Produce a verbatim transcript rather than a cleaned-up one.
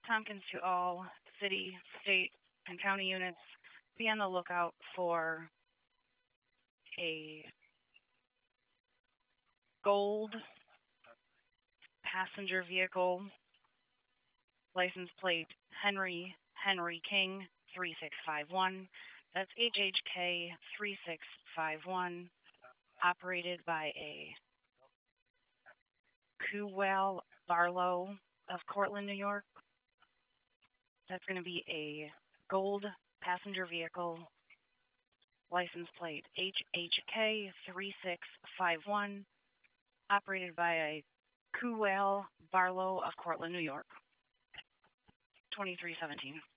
Tompkins to all city, state, and county units. Be on the lookout for a gold passenger vehicle, license plate Henry Henry King three six five one. That's H H K three six five one, operated by a Kuwal Barlow of Cortland, New York. That's going to be a gold passenger vehicle, license plate H H K three six five one, operated by a Kuwal Barlow of Cortland, New York. twenty-three seventeen.